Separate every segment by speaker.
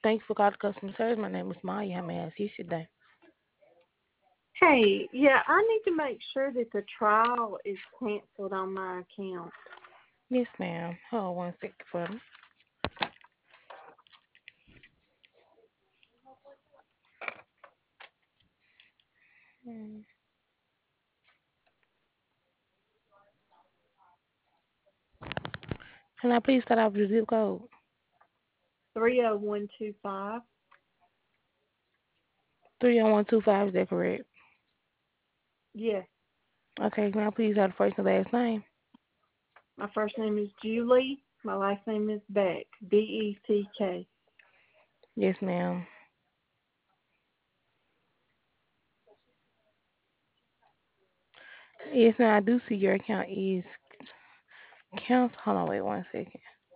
Speaker 1: Thank you for calling customer service. My name is Maya. How may I assist you today?
Speaker 2: Hey, yeah, I need to make sure that the trial is canceled on my account.
Speaker 1: Yes, ma'am. Hold on 1 second for me. Hmm. Can I please start off with the zip code?
Speaker 2: 30125.
Speaker 1: 30125, is that correct?
Speaker 2: Yes,
Speaker 1: Okay, can I please have the first and last name?
Speaker 2: my first name is Julie. My last name is Beck. Beck.
Speaker 1: Yes, ma'am. Yes, ma'am. I do see your account is count. Hold on, wait 1 second.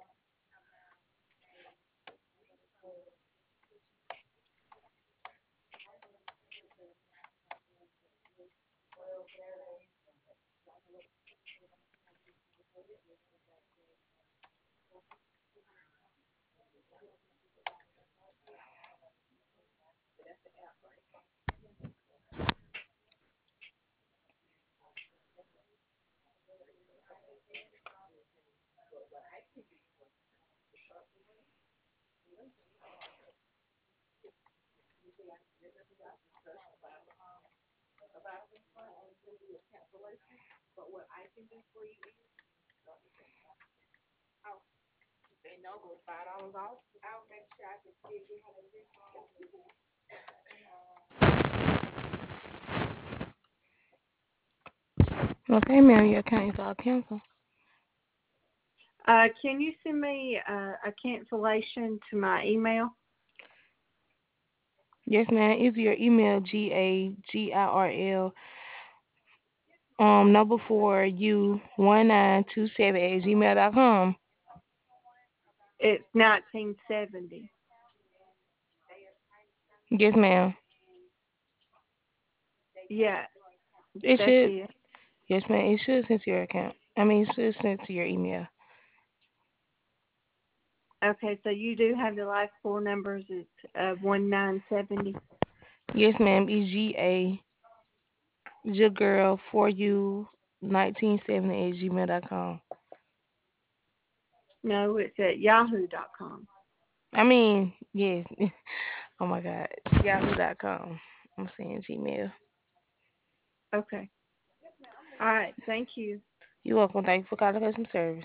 Speaker 1: Okay, ma'am. Your account is all canceled.
Speaker 2: Can you send me a cancellation to my email?
Speaker 1: Yes, ma'am. Is your email GAGIRL number 4U1927 at gmail.com?
Speaker 2: It's 1970.
Speaker 1: Yes, ma'am.
Speaker 2: Yeah,
Speaker 1: It
Speaker 2: that's
Speaker 1: should.
Speaker 2: it.
Speaker 1: Yes, ma'am. It should send to your account. I mean, it should send to your email.
Speaker 2: Okay, so you do have the last four numbers. It's 1970.
Speaker 1: Yes, ma'am. EGA your girl 4U1970 at gmail.com.
Speaker 2: No, it's at yahoo.com.
Speaker 1: I mean, yes. Oh my God. Yahoo.com. I'm saying Gmail.
Speaker 2: Okay. All right. Thank you.
Speaker 1: You're welcome. Thank you for calling customer service.